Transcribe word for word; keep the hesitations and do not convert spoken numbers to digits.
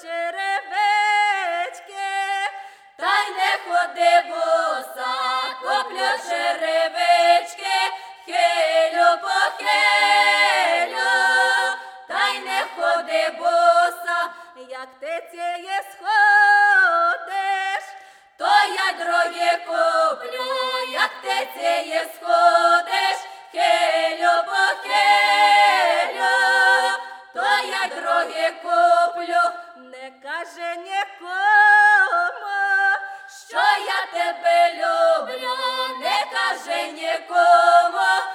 черевички, та й не ходи боса, коплю черевички, хилю похилю, та й не ходи боса, як ти ціє сходиш, то я друге куплю, як ти ціє сходиш, хилю похилю, то я друге куплю, не каже нікому, що я тебе люблю, не каже нікому,